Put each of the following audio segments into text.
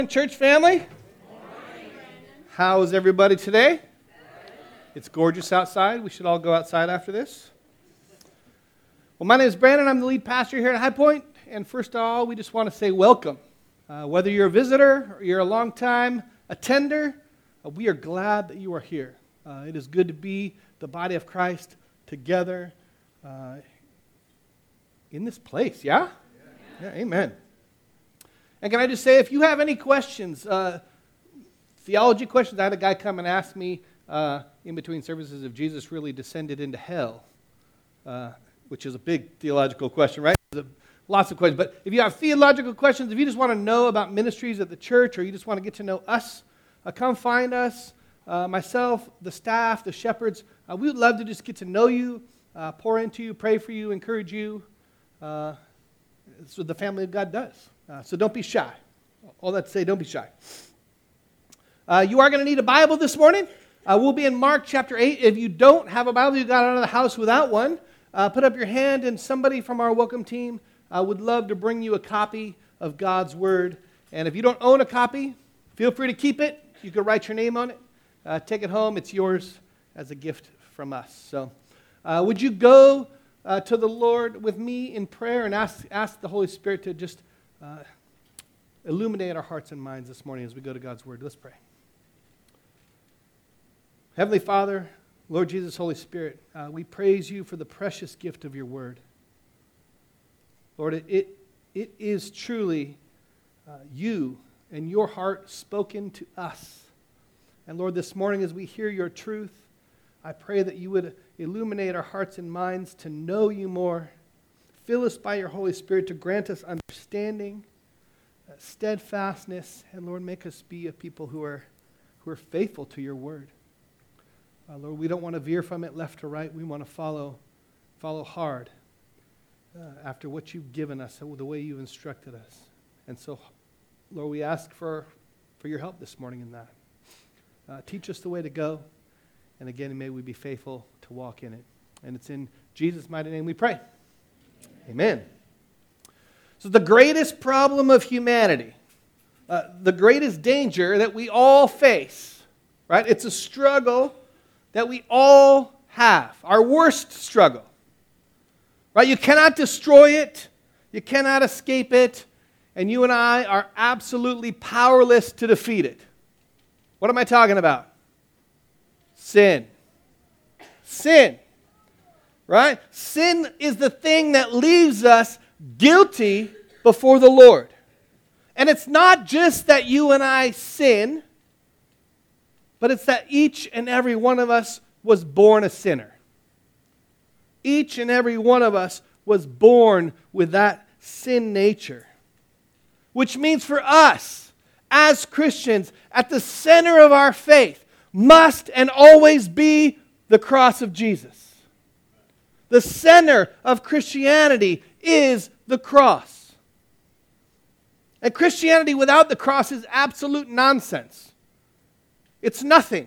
Church family, how's everybody today? It's gorgeous outside. We should all go outside after this. Well, my name is Brandon. I'm the lead pastor here at High Point. And first of all, we just want to say welcome. Whether you're a visitor or you're a long-time attender, we are glad that you are here. It is good to be the body of Christ together in this place, yeah? Yeah, amen. And can I just say, if you have any questions, theology questions, I had a guy come and ask me in between services if Jesus really descended into hell, which is a big theological question, right? Lots of questions. But if you have theological questions, if you just want to know about ministries at the church or you just want to get to know us, come find us, myself, the staff, the shepherds. We would love to just get to know you, pour into you, pray for you, encourage you. That's what the family of God does. So don't be shy. All that to say, don't be shy. You are going to need a Bible this morning. We'll be in Mark chapter 8. If you don't have a Bible, you got out of the house without one, put up your hand and somebody from our welcome team would love to bring you a copy of God's Word. And if you don't own a copy, feel free to keep it. You can write your name on it. Take it home. It's yours as a gift from us. So would you go to the Lord with me in prayer and ask the Holy Spirit to just illuminate our hearts and minds this morning as we go to God's Word. Let's pray. Heavenly Father, Lord Jesus, Holy Spirit, we praise you for the precious gift of your Word. Lord, it is truly you and your heart spoken to us. And Lord, this morning as we hear your truth, I pray that you would illuminate our hearts and minds to know you more. Fill us by your Holy Spirit to grant us understanding, steadfastness, and Lord, make us be a people who are faithful to your word. Lord, we don't want to veer from it left to right. We want to follow hard after what you've given us, the way you've instructed us. And so, Lord, we ask for your help this morning in that. Teach us the way to go. And again, may we be faithful to walk in it. And it's in Jesus' mighty name we pray. Amen. So the greatest problem of humanity, the greatest danger that we all face, right? It's a struggle that we all have, our worst struggle, right? You cannot destroy it. You cannot escape it. And you and I are absolutely powerless to defeat it. What am I talking about? Sin. Sin. Right? Sin is the thing that leaves us guilty before the Lord. And it's not just that you and I sin, but it's that each and every one of us was born a sinner. Each and every one of us was born with that sin nature. Which means for us, as Christians, at the center of our faith must and always be the cross of Jesus. The center of Christianity is the cross. And Christianity without the cross is absolute nonsense. It's nothing.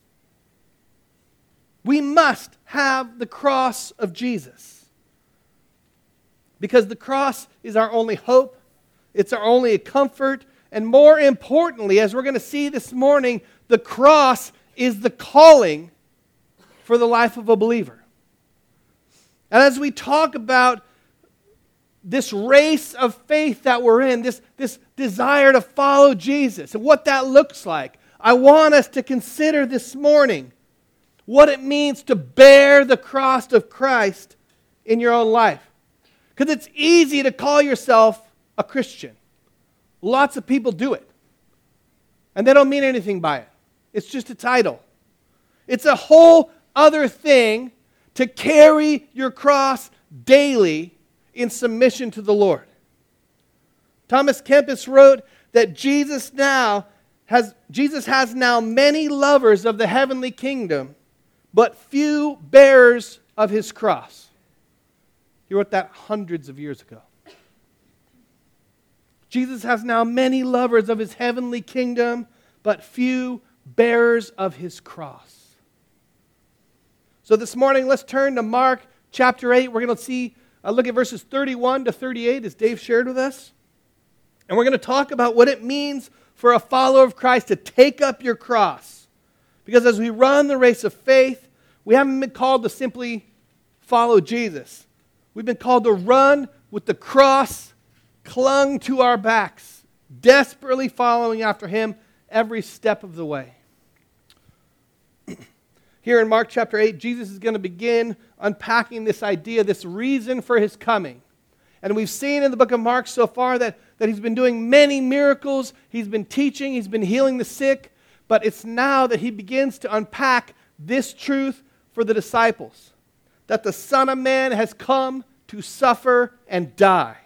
We must have the cross of Jesus. Because the cross is our only hope. It's our only comfort. And more importantly, as we're going to see this morning, the cross is the calling for the life of a believer. And as we talk about this race of faith that we're in, this desire to follow Jesus and what that looks like, I want us to consider this morning what it means to bear the cross of Christ in your own life. Because it's easy to call yourself a Christian. Lots of people do it. And they don't mean anything by it. It's just a title. It's a whole other thing to carry your cross daily in submission to the Lord. Thomas Kempis wrote that Jesus has now many lovers of the heavenly kingdom, but few bearers of his cross. He wrote that hundreds of years ago. Jesus has now many lovers of his heavenly kingdom, but few bearers of his cross. So this morning, let's turn to Mark chapter 8. We're going to see, look at verses 31 to 38 as Dave shared with us. And we're going to talk about what it means for a follower of Christ to take up your cross. Because as we run the race of faith, we haven't been called to simply follow Jesus. We've been called to run with the cross clung to our backs, desperately following after Him every step of the way. Here in Mark chapter 8, Jesus is going to begin unpacking this idea, this reason for His coming. And we've seen in the book of Mark so far that He's been doing many miracles, He's been teaching, He's been healing the sick, but it's now that He begins to unpack this truth for the disciples, that the Son of Man has come to suffer and die.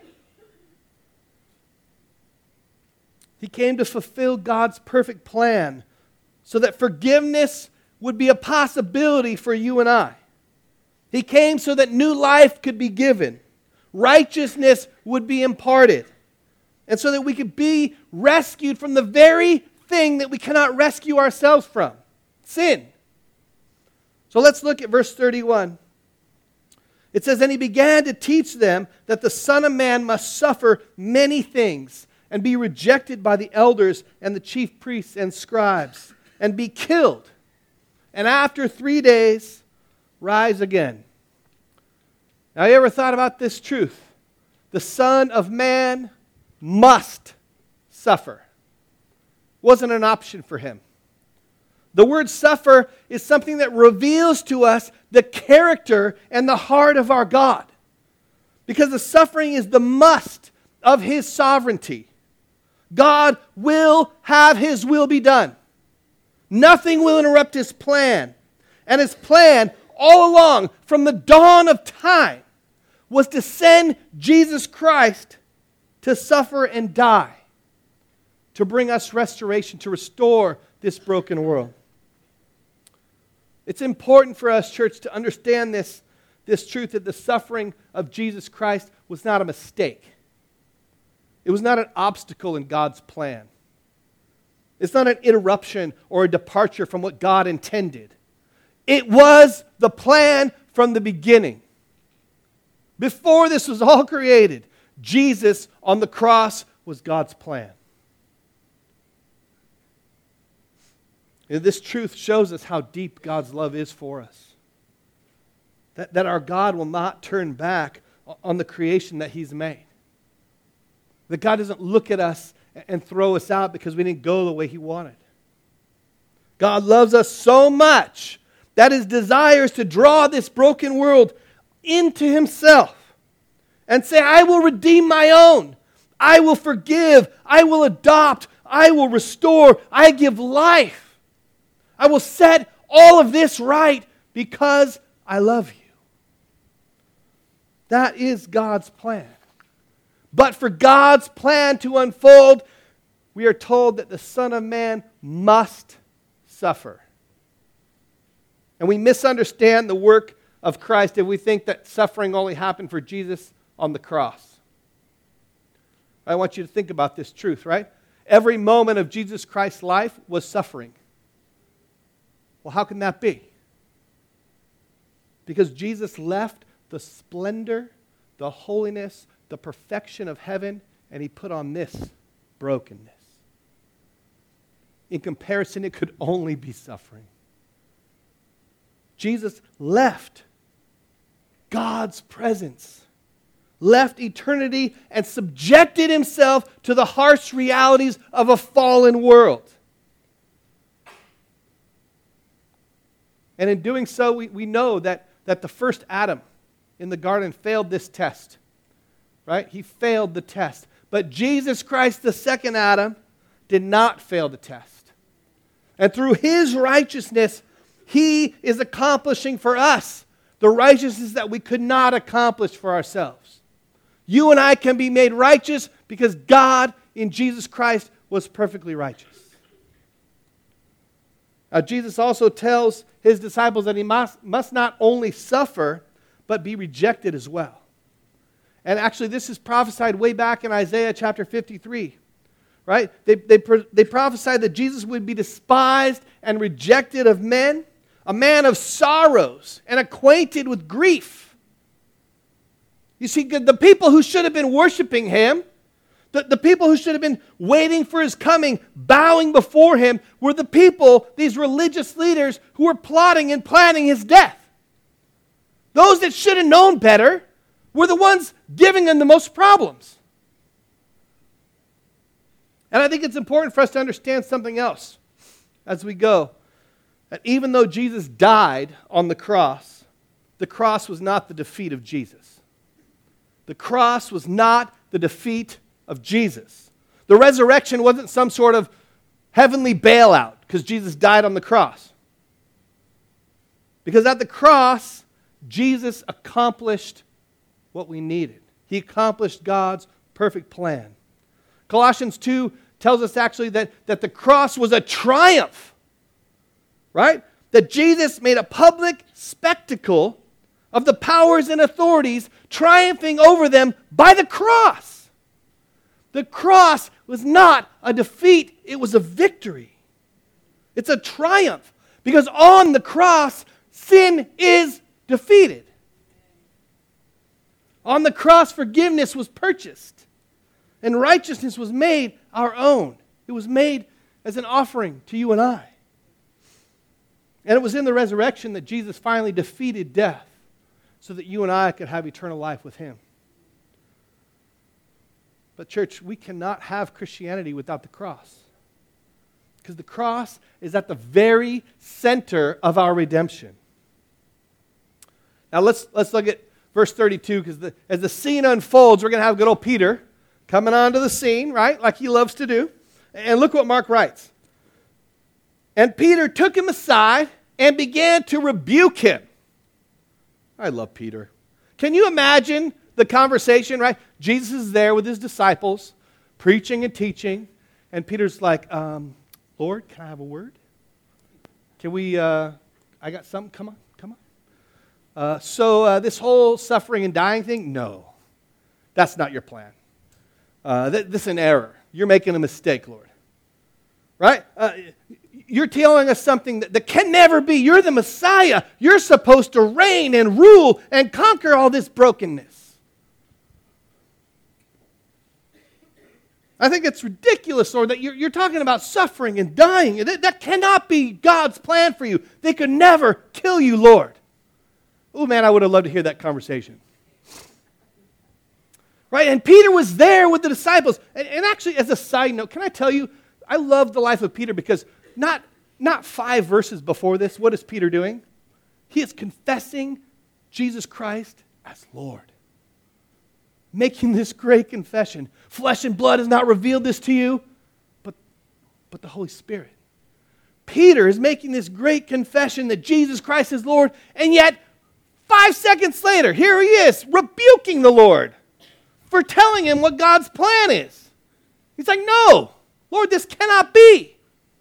He came to fulfill God's perfect plan so that forgiveness would be a possibility for you and I. He came so that new life could be given. Righteousness would be imparted. And so that we could be rescued from the very thing that we cannot rescue ourselves from, sin. So let's look at verse 31. It says, "And He began to teach them that the Son of Man must suffer many things and be rejected by the elders and the chief priests and scribes and be killed, and after 3 days rise again." Now, you ever thought about this truth? The Son of Man must suffer. Wasn't an option for Him. The word suffer is something that reveals to us the character and the heart of our God. Because the suffering is the must of His sovereignty. God will have His will be done. Nothing will interrupt His plan. And His plan all along, from the dawn of time, was to send Jesus Christ to suffer and die, to bring us restoration, to restore this broken world. It's important for us, church, to understand this truth that the suffering of Jesus Christ was not a mistake. It was not an obstacle in God's plan. It's not an interruption or a departure from what God intended. It was the plan from the beginning. Before this was all created, Jesus on the cross was God's plan. And this truth shows us how deep God's love is for us. That our God will not turn back on the creation that He's made. That God doesn't look at us and throw us out because we didn't go the way He wanted. God loves us so much that His desire is to draw this broken world into Himself and say, "I will redeem my own. I will forgive. I will adopt. I will restore. I give life. I will set all of this right because I love you." That is God's plan. But for God's plan to unfold, we are told that the Son of Man must suffer. And we misunderstand the work of Christ if we think that suffering only happened for Jesus on the cross. I want you to think about this truth, right? Every moment of Jesus Christ's life was suffering. Well, how can that be? Because Jesus left the splendor, the holiness, the perfection of heaven, and He put on this brokenness. In comparison, it could only be suffering. Jesus left God's presence, left eternity, and subjected Himself to the harsh realities of a fallen world. And in doing so, we know that the first Adam in the garden failed this test. Right? He failed the test. But Jesus Christ, the second Adam, did not fail the test. And through His righteousness, He is accomplishing for us the righteousness that we could not accomplish for ourselves. You and I can be made righteous because God in Jesus Christ was perfectly righteous. Now, Jesus also tells His disciples that He must not only suffer, but be rejected as well. And actually, this is prophesied way back in Isaiah chapter 53. Right? They prophesied that Jesus would be despised and rejected of men, a man of sorrows and acquainted with grief. You see, the people who should have been worshiping Him, The people who should have been waiting for his coming, bowing before him, were the people, these religious leaders, who were plotting and planning his death. Those that should have known better were the ones giving him the most problems. And I think it's important for us to understand something else as we go. That even though Jesus died on the cross was not the defeat of Jesus. The cross was not the defeat of Jesus. The resurrection wasn't some sort of heavenly bailout because Jesus died on the cross. Because at the cross, Jesus accomplished what we needed. He accomplished God's perfect plan. Colossians 2 tells us actually that the cross was a triumph, right? That Jesus made a public spectacle of the powers and authorities, triumphing over them by the cross. The cross was not a defeat, it was a victory. It's a triumph, because on the cross, sin is defeated. On the cross, forgiveness was purchased, and righteousness was made our own. It was made as an offering to you and I. And it was in the resurrection that Jesus finally defeated death so that you and I could have eternal life with him. But church, we cannot have Christianity without the cross. Because the cross is at the very center of our redemption. Now let's look at verse 32, because as the scene unfolds, we're going to have good old Peter coming onto the scene, right, like he loves to do. And look what Mark writes. And Peter took him aside and began to rebuke him. I love Peter. Can you imagine the conversation, right? Jesus is there with his disciples, preaching and teaching, and Peter's like, Lord, can I have a word? Can we, I got something, come on. So this whole suffering and dying thing, no, that's not your plan. This is an error. You're making a mistake, Lord. Right? You're telling us something that can never be. You're the Messiah. You're supposed to reign and rule and conquer all this brokenness. I think it's ridiculous, Lord, that you're talking about suffering and dying. That cannot be God's plan for you. They could never kill you, Lord. Oh, man, I would have loved to hear that conversation. Right? And Peter was there with the disciples. And actually, as a side note, can I tell you, I love the life of Peter because not 5 verses before this, what is Peter doing? He is confessing Jesus Christ as Lord. Making this great confession. Flesh and blood has not revealed this to you, but the Holy Spirit. Peter is making this great confession that Jesus Christ is Lord, and yet 5 seconds later, here he is rebuking the Lord for telling him what God's plan is. He's like, no, Lord, this cannot be.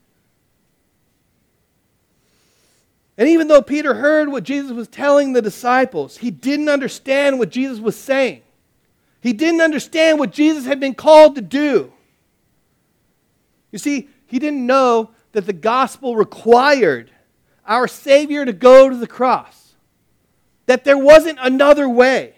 And even though Peter heard what Jesus was telling the disciples, he didn't understand what Jesus was saying. He didn't understand what Jesus had been called to do. You see, he didn't know that the gospel required our Savior to go to the cross. That there wasn't another way.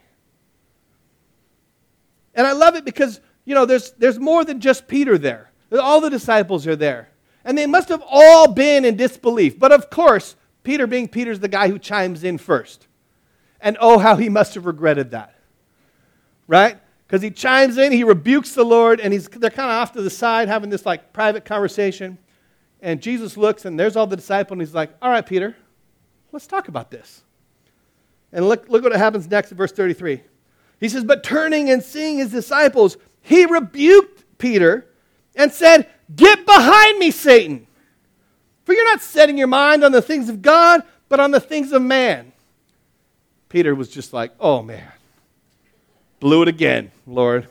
And I love it because, there's more than just Peter there. All the disciples are there. And they must have all been in disbelief. But of course, Peter being Peter's the guy who chimes in first. And oh, how he must have regretted that. Right? Because he chimes in, he rebukes the Lord, and they're kind of off to the side having this private conversation. And Jesus looks, and there's all the disciples, and he's like, all right, Peter, let's talk about this. And look what happens next in verse 33. He says, but turning and seeing his disciples, he rebuked Peter and said, get behind me, Satan. For you're not setting your mind on the things of God, but on the things of man. Peter was just like, oh man, blew it again, Lord.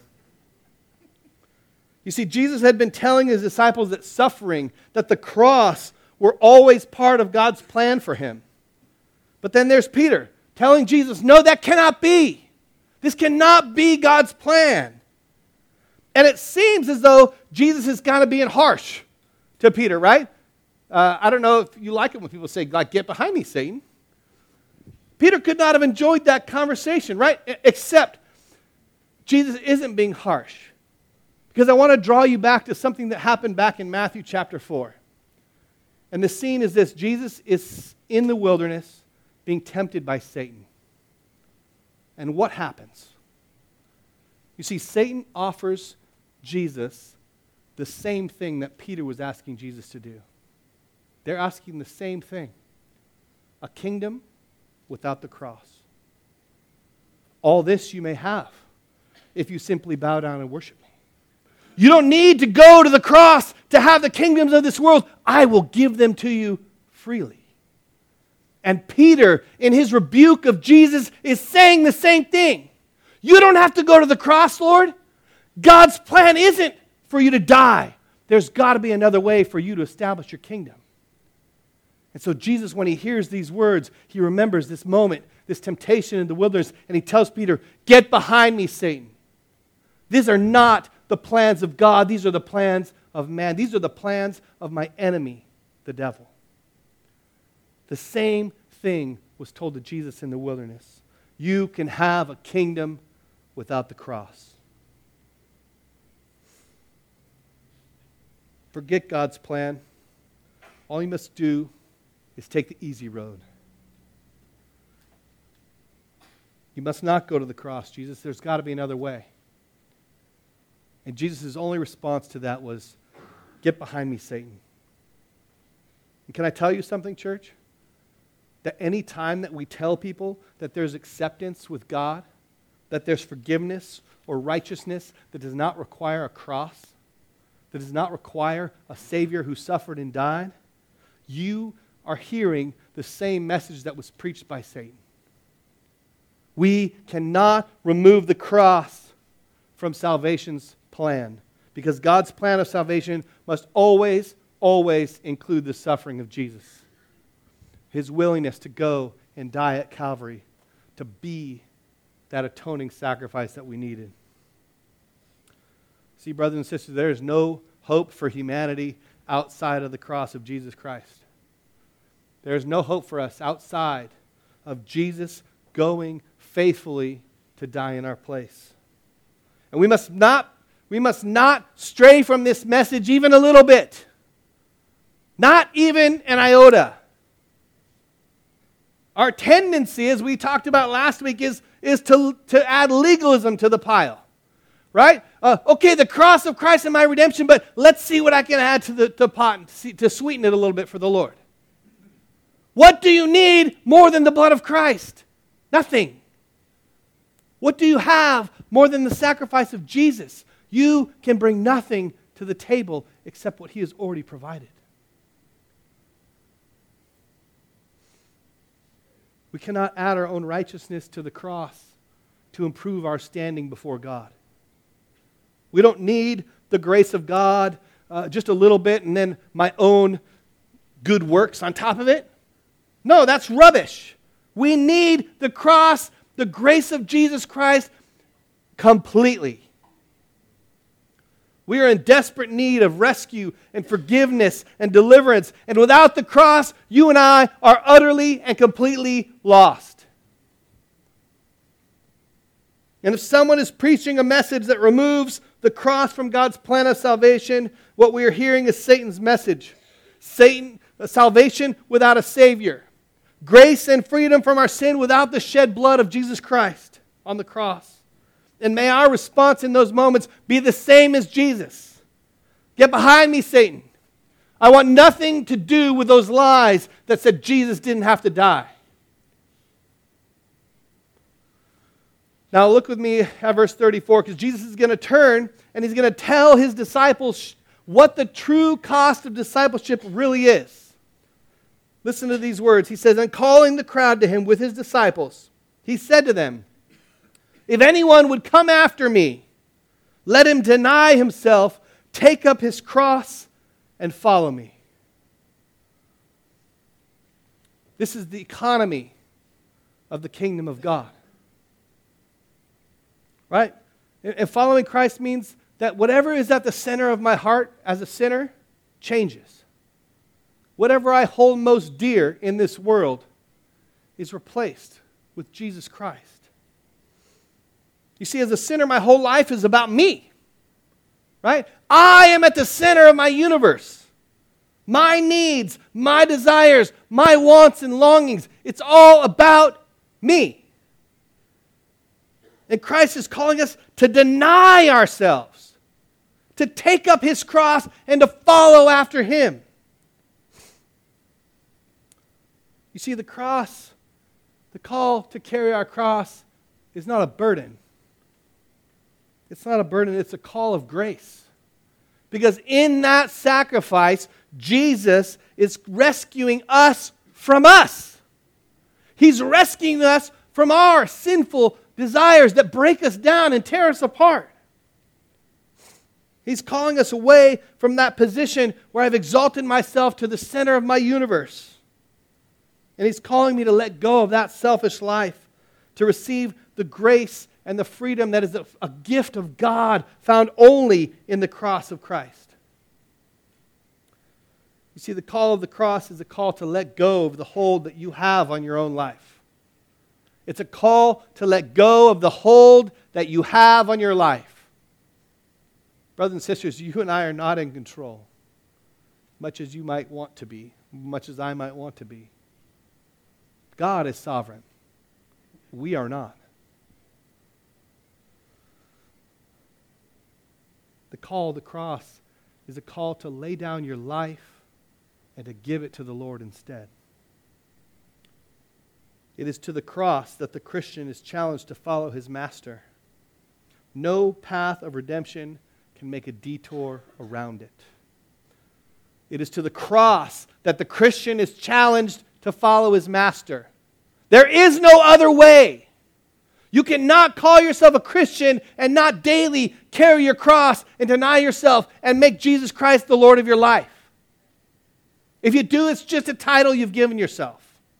You see, Jesus had been telling his disciples that suffering, that the cross were always part of God's plan for him. But then there's Peter telling Jesus, no, that cannot be. This cannot be God's plan. And it seems as though Jesus is kind of being harsh to Peter, right? I don't know if you like it when people say, get behind me, Satan. Peter could not have enjoyed that conversation, right? Except Jesus isn't being harsh. Because I want to draw you back to something that happened back in Matthew chapter 4. And the scene is this: Jesus is in the wilderness being tempted by Satan. And what happens? You see, Satan offers Jesus the same thing that Peter was asking Jesus to do. They're asking the same thing: a kingdom without the cross. All this you may have if you simply bow down and worship me. You don't need to go to the cross to have the kingdoms of this world. I will give them to you freely. And Peter, in his rebuke of Jesus, is saying the same thing. You don't have to go to the cross, Lord. God's plan isn't for you to die. There's got to be another way for you to establish your kingdom. And so Jesus, when he hears these words, he remembers this moment, this temptation in the wilderness, and he tells Peter, "Get behind me, Satan. These are not the plans of God. These are the plans of man. These are the plans of my enemy, the devil." The same thing was told to Jesus in the wilderness. You can have a kingdom without the cross. Forget God's plan. All you must do is take the easy road. You must not go to the cross, Jesus. There's got to be another way. And Jesus' only response to that was, "Get behind me, Satan." And can I tell you something, church? That any time that we tell people that there's acceptance with God, that there's forgiveness or righteousness that does not require a cross, that does not require a Savior who suffered and died, you are hearing the same message that was preached by Satan. We cannot remove the cross from salvation's plan, because God's plan of salvation must always, always include the suffering of Jesus. His willingness to go and die at Calvary, to be that atoning sacrifice that we needed. See, brothers and sisters, there is no hope for humanity outside of the cross of Jesus Christ. There is no hope for us outside of Jesus going faithfully to die in our place. And we must not stray from this message even a little bit. Not even an iota. Our tendency, as we talked about last week, is to add legalism to the pile. Right? Okay, the cross of Christ and my redemption, but let's see what I can add to the pot to sweeten it a little bit for the Lord. What do you need more than the blood of Christ? Nothing. What do you have more than the sacrifice of Jesus? You can bring nothing to the table except what He has already provided. We cannot add our own righteousness to the cross to improve our standing before God. We don't need the grace of God just a little bit and then my own good works on top of it. No, that's rubbish. We need the cross, the grace of Jesus Christ completely. We are in desperate need of rescue and forgiveness and deliverance. And without the cross, you and I are utterly and completely lost. And if someone is preaching a message that removes the cross from God's plan of salvation, what we are hearing is Satan's message. Salvation without a Savior. Grace and freedom from our sin without the shed blood of Jesus Christ on the cross. And may our response in those moments be the same as Jesus. Get behind me, Satan. I want nothing to do with those lies that said Jesus didn't have to die. Now look with me at verse 34, because Jesus is going to turn and He's going to tell His disciples what the true cost of discipleship really is. Listen to these words. He says, and calling the crowd to Him with His disciples, He said to them, if anyone would come after me, let him deny himself, take up his cross, and follow me. This is the economy of the kingdom of God. Right? And following Christ means that whatever is at the center of my heart as a sinner changes. Whatever I hold most dear in this world is replaced with Jesus Christ. You see, as a sinner, my whole life is about me. right? I am at the center of my universe. My needs, my desires, my wants and longings. It's all about me. And Christ is calling us to deny ourselves, to take up His cross and to follow after Him. You see, the cross, the call to carry our cross is not a burden. It's not a burden, it's a call of grace. Because in that sacrifice, Jesus is rescuing us from us. He's rescuing us from our sinful desires that break us down and tear us apart. He's calling us away from that position where I've exalted myself to the center of my universe. And He's calling me to let go of that selfish life, to receive the grace and the freedom that is a gift of God found only in the cross of Christ. You see, the call of the cross is a call to let go of the hold that you have on your own life. It's a call to let go of the hold that you have on your life. Brothers and sisters, you and I are not in control, much as you might want to be, much as I might want to be. God is sovereign. We are not. The call of the cross is a call to lay down your life and to give it to the Lord instead. It is to the cross that the Christian is challenged to follow his master. No path of redemption can make a detour around it. It is to the cross that the Christian is challenged to follow his master. There is no other way. You cannot call yourself a Christian and not daily carry your cross and deny yourself and make Jesus Christ the Lord of your life. If you do, it's just a title you've given yourself.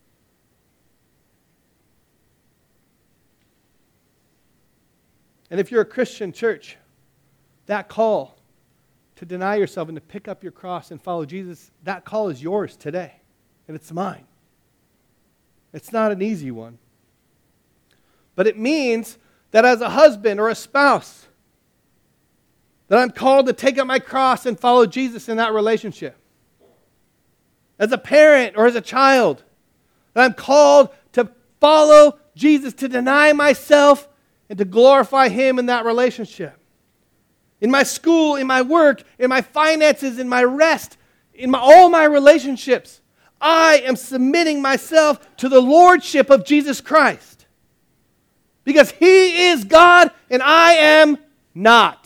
And if you're a Christian church, that call to deny yourself and to pick up your cross and follow Jesus, that call is yours today. And it's mine. It's not an easy one. But it means that as a husband or a spouse, that I'm called to take up my cross and follow Jesus in that relationship. As a parent or as a child, that I'm called to follow Jesus, to deny myself and to glorify Him in that relationship. In my school, in my work, in my finances, in my rest, in all my relationships, I am submitting myself to the lordship of Jesus Christ. Because He is God and I am not.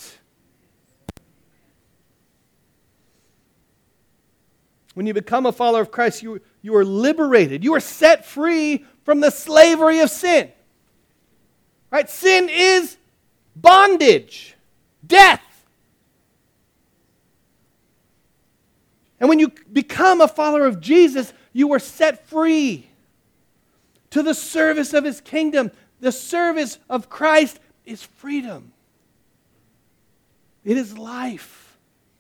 When you become a follower of Christ, you are liberated. You are set free from the slavery of sin. Right? Sin is bondage, death. And when you become a follower of Jesus, you are set free to the service of His kingdom. The service of Christ is freedom. It is life.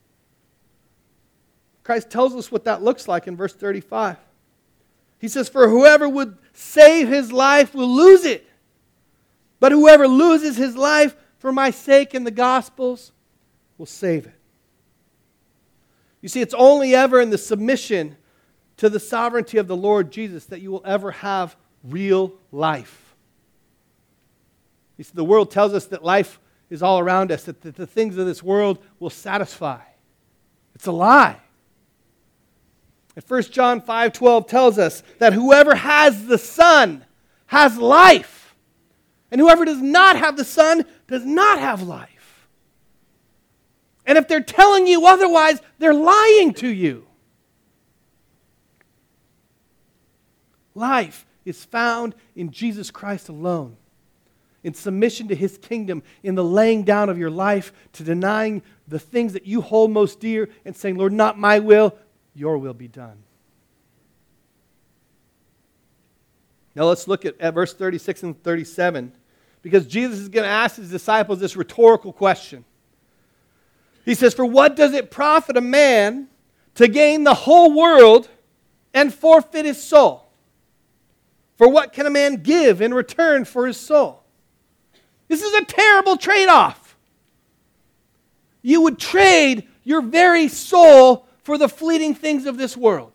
Christ tells us what that looks like in verse 35. He says, "For whoever would save his life will lose it. But whoever loses his life for my sake and the gospel's will save it." You see, it's only ever in the submission to the sovereignty of the Lord Jesus that you will ever have real life. You see, the world tells us that life is all around us, that the things of this world will satisfy. It's a lie. And 1 John 5:12 tells us that whoever has the Son has life. And whoever does not have the Son does not have life. And if they're telling you otherwise, they're lying to you. Life is found in Jesus Christ alone. In submission to His kingdom, in the laying down of your life, to denying the things that you hold most dear and saying, "Lord, not my will, your will be done." Now let's look at verse 36 and 37, because Jesus is going to ask His disciples this rhetorical question. He says, "For what does it profit a man to gain the whole world and forfeit his soul? For what can a man give in return for his soul?" This is a terrible trade-off. you would trade your very soul for the fleeting things of this world.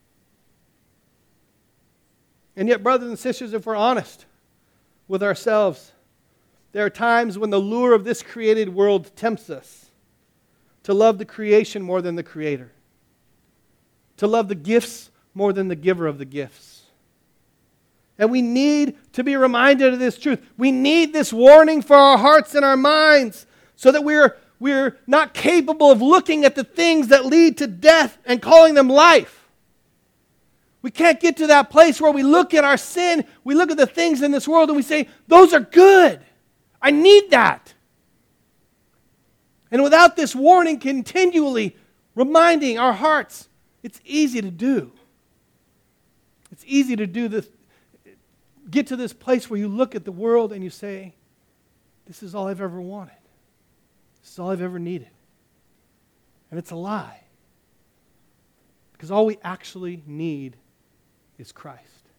And yet, brothers and sisters, if we're honest with ourselves, there are times when the lure of this created world tempts us to love the creation more than the Creator, to love the gifts more than the giver of the gifts. And we need to be reminded of this truth. We need this warning for our hearts and our minds so that we're not capable of looking at the things that lead to death and calling them life. We can't get to that place where we look at our sin, we look at the things in this world and we say, those are good. I need that. And without this warning continually reminding our hearts, it's easy to do. It's easy to do this. Get to this place where you look at the world and you say, this is all I've ever wanted. This is all I've ever needed. And it's a lie. Because all we actually need is Christ.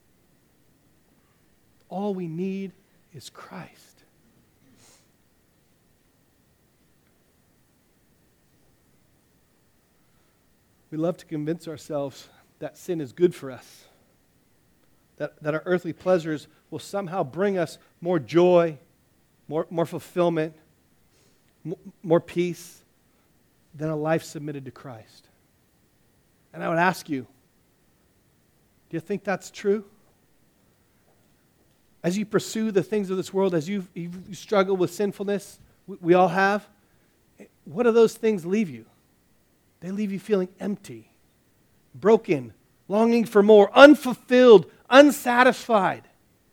All we need is Christ. We love to convince ourselves that sin is good for us, that our earthly pleasures will somehow bring us more joy, more fulfillment, more peace than a life submitted to Christ. And I would ask you, do you think that's true? As you pursue the things of this world, as you struggle with sinfulness, we all have, what do those things leave you? They leave you feeling empty, broken, longing for more, unfulfilled, unsatisfied.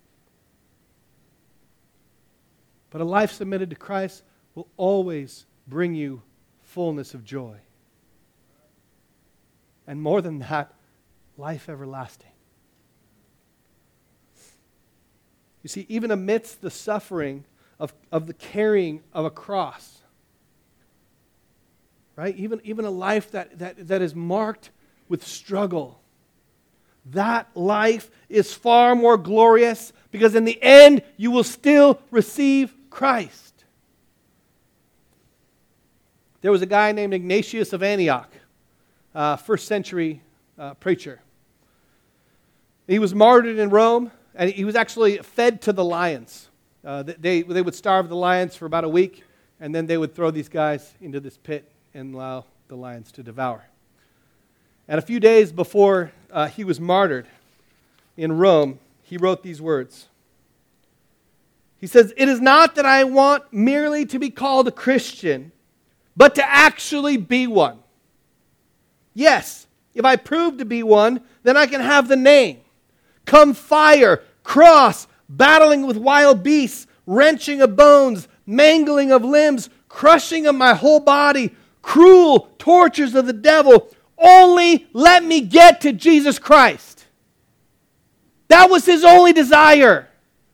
But a life submitted to Christ will always bring you fullness of joy. And more than that, life everlasting. You see, even amidst the suffering of the carrying of a cross, right? Even a life that is marked with struggle, that life is far more glorious because in the end you will still receive Christ. There was a guy named Ignatius of Antioch, first century preacher. He was martyred in Rome, and he was actually fed to the lions. They would starve the lions for about a week, and then they would throw these guys into this pit and allow the lions to devour. And a few days before he was martyred in Rome, he wrote these words. He says, "It is not that I want merely to be called a Christian, but to actually be one. Yes, if I prove to be one, then I can have the name. Come fire, cross, battling with wild beasts, wrenching of bones, mangling of limbs, crushing of my whole body, cruel tortures of the devil. Only let me get to Jesus Christ." That was his only desire.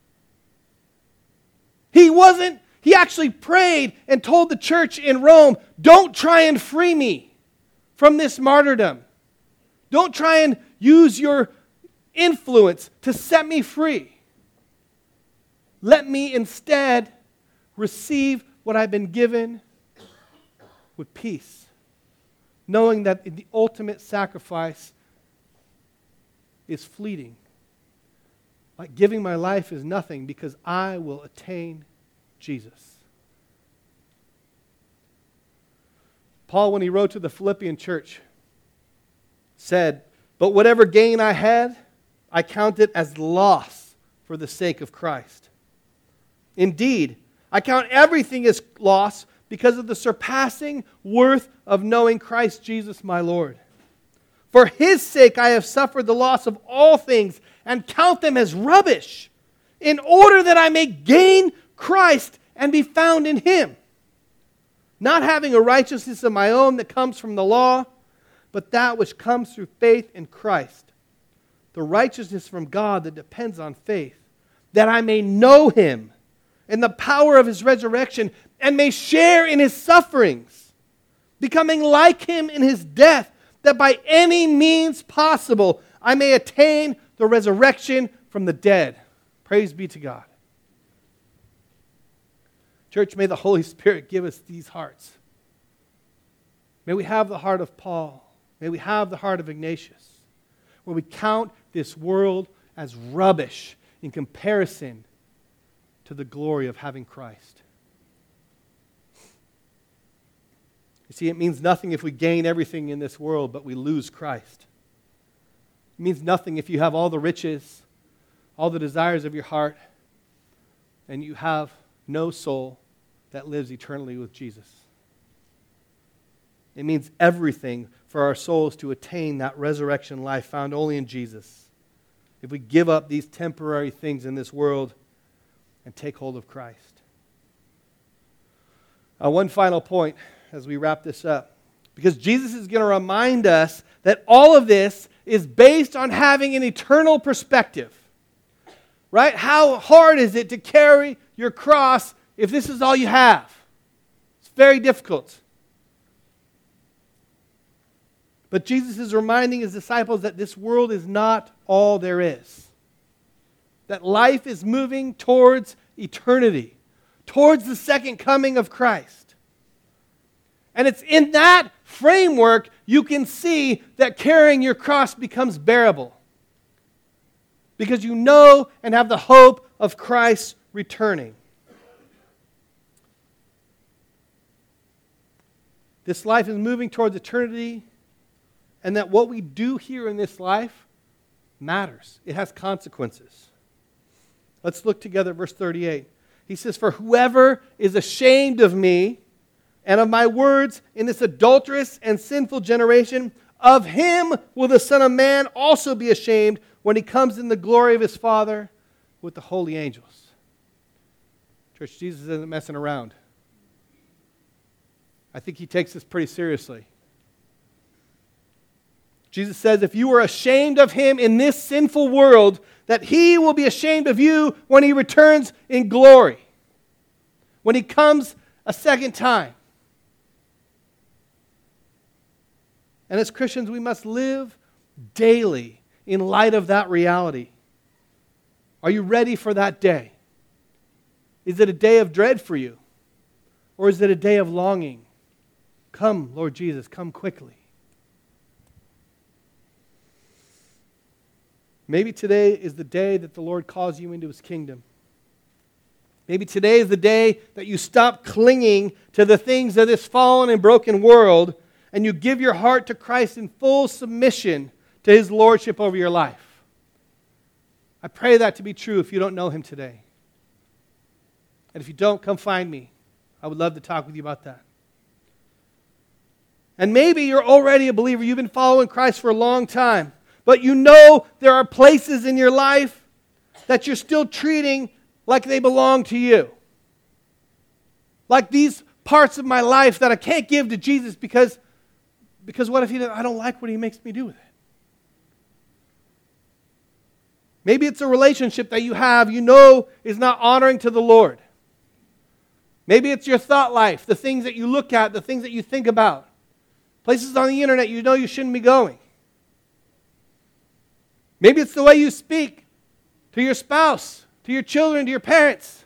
He actually prayed and told the church in Rome, don't try and free me from this martyrdom. Don't try and use your influence to set me free. Let me instead receive what I've been given with peace, knowing that the ultimate sacrifice is fleeting. Like giving my life is nothing because I will attain Jesus. Paul, when he wrote to the Philippian church, said, "But whatever gain I had, I count it as loss for the sake of Christ. Indeed, I count everything as loss because of the surpassing worth of knowing Christ Jesus my Lord. For His sake I have suffered the loss of all things and count them as rubbish, in order that I may gain Christ and be found in Him, not having a righteousness of my own that comes from the law, but that which comes through faith in Christ, the righteousness from God that depends on faith, that I may know Him and the power of His resurrection and may share in His sufferings, becoming like Him in His death, that by any means possible I may attain the resurrection from the dead." Praise be to God. Church, may the Holy Spirit give us these hearts May we have the heart of Paul. May we have the heart of Ignatius, where we count this world as rubbish in comparison to the glory of having Christ. You see, it means nothing if we gain everything in this world, but we lose Christ. It means nothing if you have all the riches, all the desires of your heart, and you have no soul that lives eternally with Jesus. It means everything for our souls to attain that resurrection life found only in Jesus, if we give up these temporary things in this world and take hold of Christ. One final point as we wrap this up, because Jesus is going to remind us that all of this is based on having an eternal perspective. Right? How hard is it to carry your cross if this is all you have? It's very difficult. But Jesus is reminding his disciples that this world is not all there is. That life is moving towards eternity, towards the second coming of Christ. And it's in that framework you can see that carrying your cross becomes bearable. Because you know and have the hope of Christ returning. This life is moving towards eternity, and that what we do here in this life matters. It has consequences. Let's look together at verse 38. He says, "For whoever is ashamed of me and of my words in this adulterous and sinful generation, of him will the Son of Man also be ashamed when he comes in the glory of his Father with the holy angels." Church, Jesus isn't messing around. I think he takes this pretty seriously. Jesus says, if you are ashamed of him in this sinful world, that he will be ashamed of you when he returns in glory, when he comes a second time. And as Christians, we must live daily in light of that reality. Are you ready for that day? Is it a day of dread for you? Or is it a day of longing? Come, Lord Jesus, come quickly. Maybe today is the day that the Lord calls you into his kingdom. Maybe today is the day that you stop clinging to the things of this fallen and broken world and you give your heart to Christ in full submission to his lordship over your life. I pray that to be true if you don't know him today. And if you don't, come find me. I would love to talk with you about that. And maybe you're already a believer. You've been following Christ for a long time. But you know there are places in your life that you're still treating like they belong to you. Like these parts of my life that I can't give to Jesus because what if I don't like what he makes me do with it? Maybe it's a relationship that you have you know is not honoring to the Lord. Maybe it's your thought life, the things that you look at, the things that you think about. Places on the internet you know you shouldn't be going. Maybe it's the way you speak to your spouse, to your children, to your parents.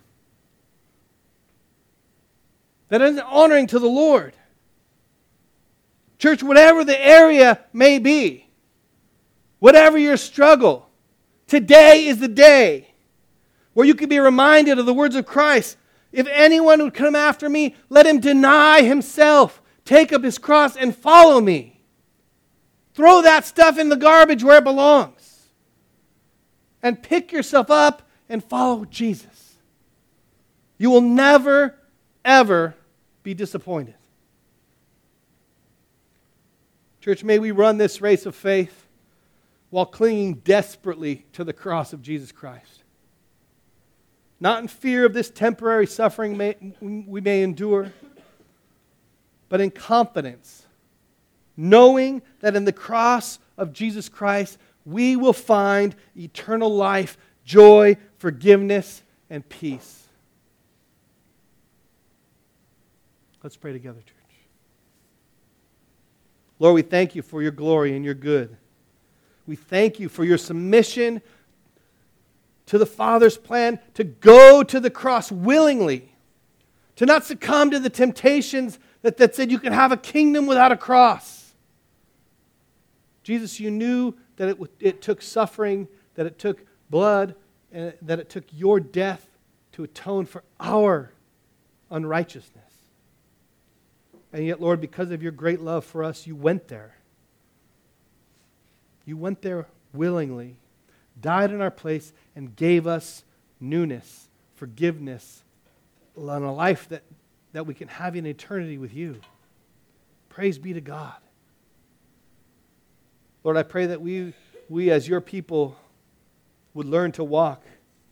That isn't honoring to the Lord. Church, whatever the area may be, whatever your struggle, today is the day where you can be reminded of the words of Christ. If anyone would come after me, let him deny himself, take up his cross, and follow me. Throw that stuff in the garbage where it belongs. And pick yourself up and follow Jesus. You will never, ever be disappointed. Church, may we run this race of faith while clinging desperately to the cross of Jesus Christ. Not in fear of this temporary suffering we may endure, but in confidence, knowing that in the cross of Jesus Christ, we will find eternal life, joy, forgiveness, and peace. Let's pray together, church. Lord, we thank you for your glory and your good. We thank you for your submission to the Father's plan to go to the cross willingly, to not succumb to the temptations that said you can have a kingdom without a cross. Jesus, you knew that it took suffering, that it took blood, and that it took your death to atone for our unrighteousness. And yet, Lord, because of your great love for us, you went there. You went there willingly, died in our place, and gave us newness, forgiveness, and a life that we can have in eternity with you. Praise be to God. Lord, I pray that we as your people would learn to walk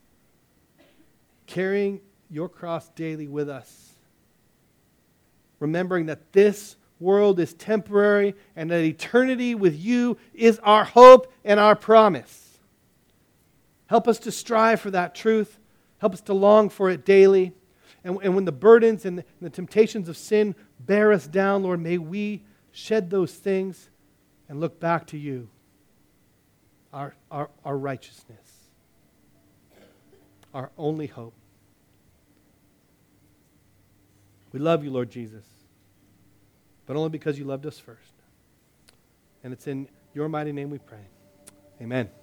carrying your cross daily with us, remembering that this world is temporary and that eternity with you is our hope and our promise. Help us to strive for that truth. Help us to long for it daily. And when the burdens and the temptations of sin bear us down, Lord, may we shed those things and look back to you, our righteousness, our only hope. We love you, Lord Jesus, but only because you loved us first. And it's in your mighty name we pray. Amen.